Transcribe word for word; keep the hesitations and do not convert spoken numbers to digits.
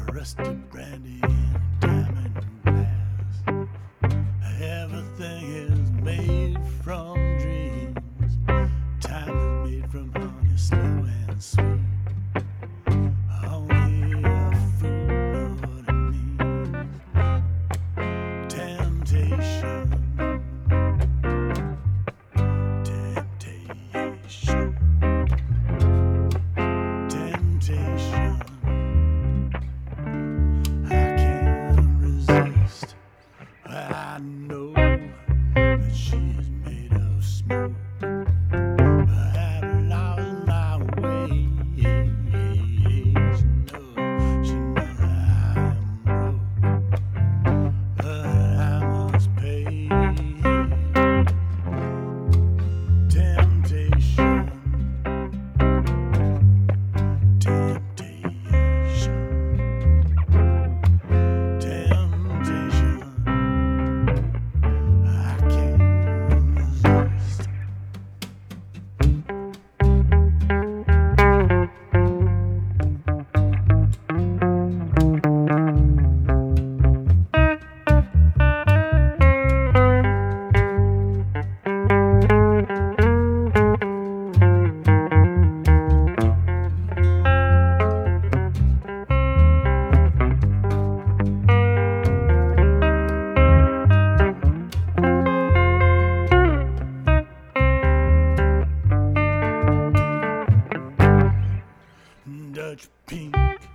Rusty brandy and diamond glass. Everything is made from dreams. Time is made from honey, slow and sweet. Only a fool knows what it means. Temptation, temptation, temptation. I know that she is made of smoke. I have lost my way. She knows, she knows I am broke, but I must pay. Temptation, temptation, temptation. Dutch pink.